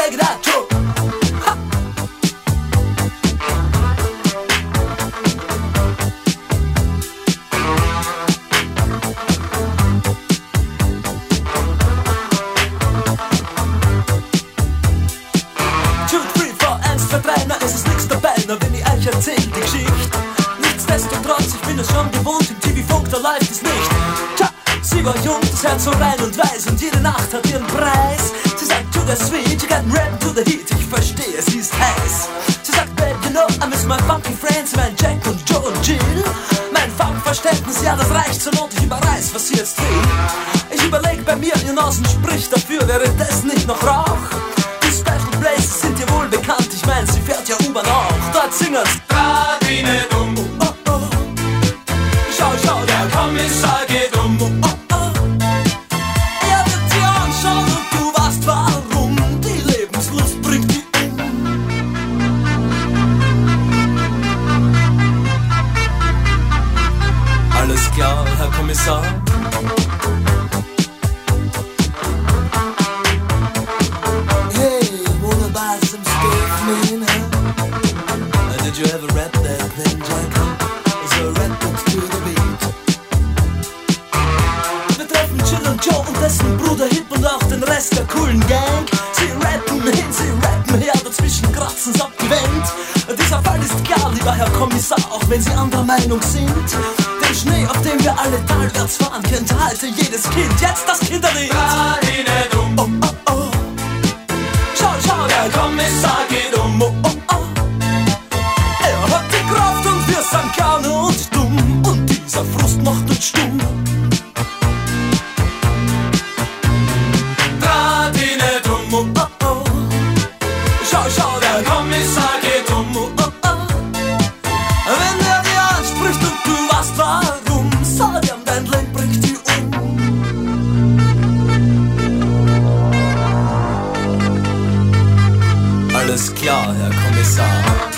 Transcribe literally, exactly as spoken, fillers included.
check it out, Joe. Ha. Two, three, four, eins, zwei, drei, na ist es nix dabei, na wenn ich euch erzähl die Geschichte. Nichtsdestotrotz, ich bin es schon gewohnt, im T V-Funk, da läuft es nicht. Tja, sie war jung, das Herz so rein und weiß und jede Nacht hat ihren Preis. Sie sagt, to the sweet, you got rap to the heat, ich verstehe, sie ist heiß. Sie sagt, babe, you know, I miss my funky friends, mein Jack und Joe und Jill. Mein Funkverständnis, ja, das reicht zur Not, ich überreiß, was sie jetzt will. Ich überleg bei mir, ihr Nasen spricht dafür, wäre das nicht noch Rauch? Die Special Places sind dir wohl bekannt, ich mein, sie fährt ja U-Bahn auch. Dort singen's Radine dumm, oh, oh. Schau, schau, der Kommissar geht um. oh, oh. Er wird sie anschauen und du weißt warum. Die Lebenslust bringt die um. Alles klar, Herr Kommissar. Hey, wanna buy some steak, man? Huh? Did you ever rap that thing, Jack? So rap it to the beat. Wir treffen Jill und Joe und dessen Bruder Hip und auch den Rest der coolen Gang. Sie rappen hin, sie rappen her, dazwischen kratzen's ab die Wand. Dieser Fall ist klar, lieber Herr Kommissar, auch wenn Sie anderer Meinung sind. Den Schnee, auf dem wir alle talwärts fahren, kennt heute jedes Kind. Jetzt das Kinderlied. Radine dumm, Oh, oh, oh. Schau, schau, der Kommissar geht um. oh, oh, oh. Er hat die Kraft und wir sind gerne und dumm. Und dieser Frust macht uns stumm. Radine dumm, Oh, oh, oh. Schau, schau, der der Kommissar geht um. oh, oh. Wenn er dir anspricht und du weißt warum, sag ihm, dein Leben bringt dich um. Alles klar, Herr Kommissar.